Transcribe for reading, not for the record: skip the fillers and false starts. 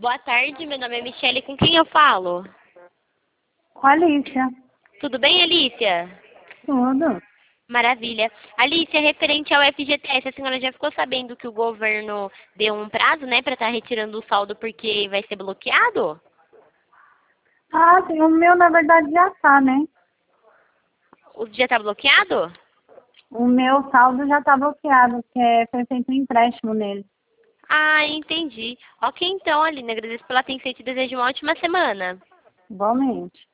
Boa tarde, meu nome é Michele, com quem eu falo? Com a Alicia. Tudo bem, Alicia? Tudo. Maravilha. Alicia, referente ao FGTS, a senhora já ficou sabendo que o governo deu um prazo, né, para estar retirando o saldo porque vai ser bloqueado? Ah, sim, o meu na verdade já tá, né? O dia está bloqueado? O meu saldo já tá bloqueado, foi feito um empréstimo nele. Ah, entendi. Ok, então, Aline, agradeço pela atenção e te desejo uma ótima semana. Igualmente.